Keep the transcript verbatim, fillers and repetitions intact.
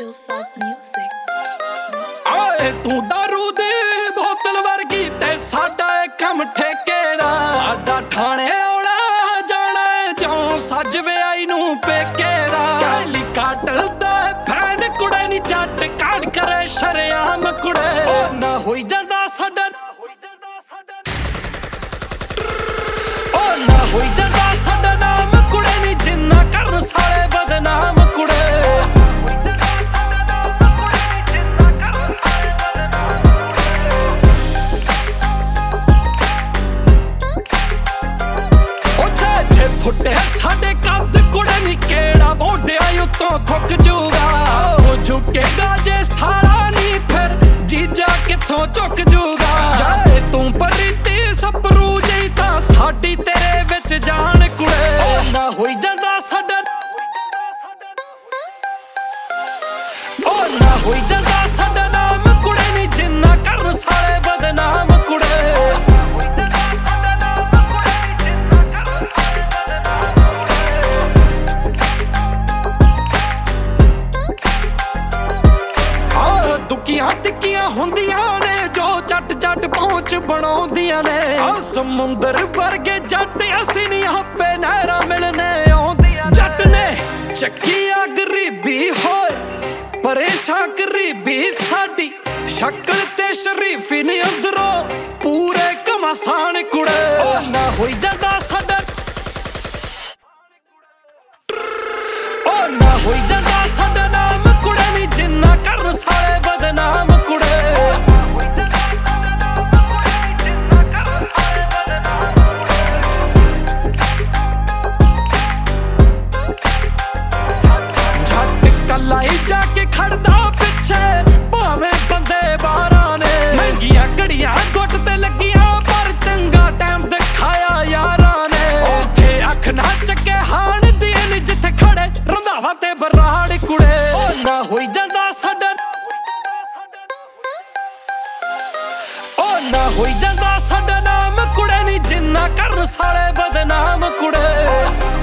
Hillside Music. आए तू दारू दी बोतल वर्गी ते साडा ए कम ठेके दा साडा ठाणे आउणा जाना जो सज व्याई नू पेके दा गली काटल दा फैन कुड़े नी जट काड़ करे शरेआम कुड़े ओ ना होई जांदा साडा ओ ना होई जांदा साडा नाम कुड़े नी जिन्ना कर साले बदनाम कुड़े फुटे साडे कद कुड़े नी केड़ा मोढिया उत्तों थुक जूगा हो झुकेगा जे सारा नी फिर जीजा किथों झुक जूगा जाए तू परीती सपरू जी तां साडी तेरे विच जान कुड़े ना होई जांदा साडा ओ ना होई जांदा साडा नाम कुड़े नी जिन्ना कर साले बदनाम कुड़े दुखियां टिक्कियां हुंदियां ने जो जट जट पहुंच बनाउंदियां ने आ समुंदर वर्गे जट असीं नी आपे नहरां मिलने आउंदियां जट ने चक्की आ गरीबी होए परेशान गरीबी साडी शक्ल ते शरीफी नी अंदरों पूरे घमासान कुड़े ओ ना होई जांदा साडा ओ ना होई जांदा साडा नाम कुड़े नी जिन्ना कर साले बदनाम कुड़े झट कलाई जाके खड़दा पिछे भावें बंदे बारां ने महंगियां घड़ियां गुट ते लगियां पर चंगा टाइम दिखाया यारां ने ओथे अख ना चके हाण दी नी जिथे खड़े रंधावा ते बराड़ कुड़े ओ ना होई जांदा साडा ओ ना होई जांदा साडा नाम कुड़े नी जिन्ना कर साले बदनाम कुड़े।